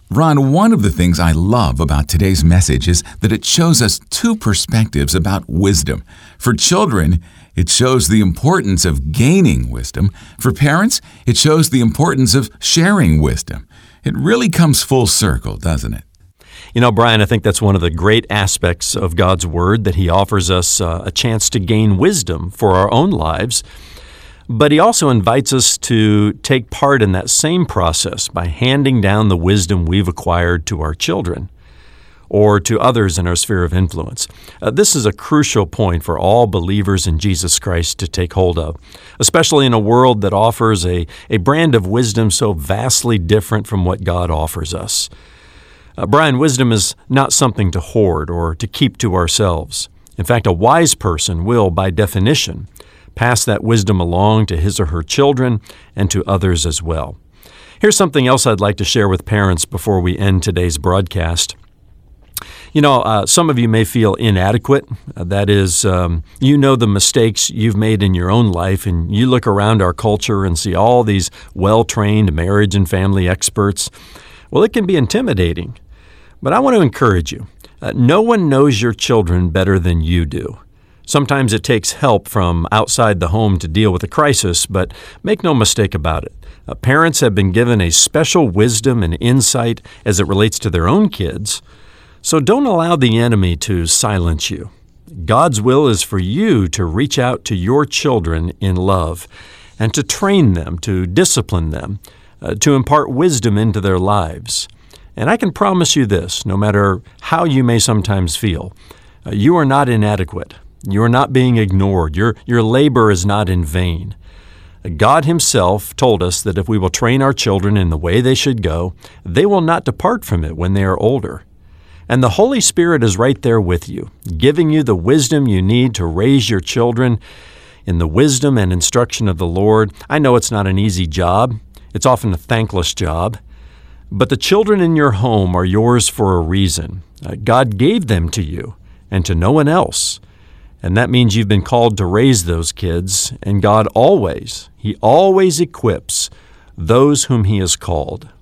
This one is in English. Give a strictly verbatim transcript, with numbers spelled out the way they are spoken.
Ron, one of the things I love about today's message is that it shows us two perspectives about wisdom. For children, it shows the importance of gaining wisdom. For parents, it shows the importance of sharing wisdom. It really comes full circle, doesn't it? You know, Brian, I think that's one of the great aspects of God's Word, that He offers us uh, a chance to gain wisdom for our own lives. But He also invites us to take part in that same process by handing down the wisdom we've acquired to our children or to others in our sphere of influence. Uh, this is a crucial point for all believers in Jesus Christ to take hold of, especially in a world that offers a, a brand of wisdom so vastly different from what God offers us. Uh, Brian, wisdom is not something to hoard or to keep to ourselves. In fact, a wise person will, by definition, pass that wisdom along to his or her children and to others as well. Here's something else I'd like to share with parents before we end today's broadcast. You know, uh, some of you may feel inadequate. Uh, that is, um, you know the mistakes you've made in your own life, and you look around our culture and see all these well-trained marriage and family experts. Well, it can be intimidating. But I want to encourage you. Uh, no one knows your children better than you do. Sometimes it takes help from outside the home to deal with a crisis, but make no mistake about it. Uh, parents have been given a special wisdom and insight as it relates to their own kids. So don't allow the enemy to silence you. God's will is for you to reach out to your children in love and to train them, to discipline them, uh, to impart wisdom into their lives. And I can promise you this, no matter how you may sometimes feel, uh, you are not inadequate. You are not being ignored. Your, your labor is not in vain. Uh, God Himself told us that if we will train our children in the way they should go, they will not depart from it when they are older. And the Holy Spirit is right there with you, giving you the wisdom you need to raise your children in the wisdom and instruction of the Lord. I know it's not an easy job. It's often a thankless job. But the children in your home are yours for a reason. Uh, God gave them to you and to no one else. And that means you've been called to raise those kids, and God always, He always equips those whom He has called.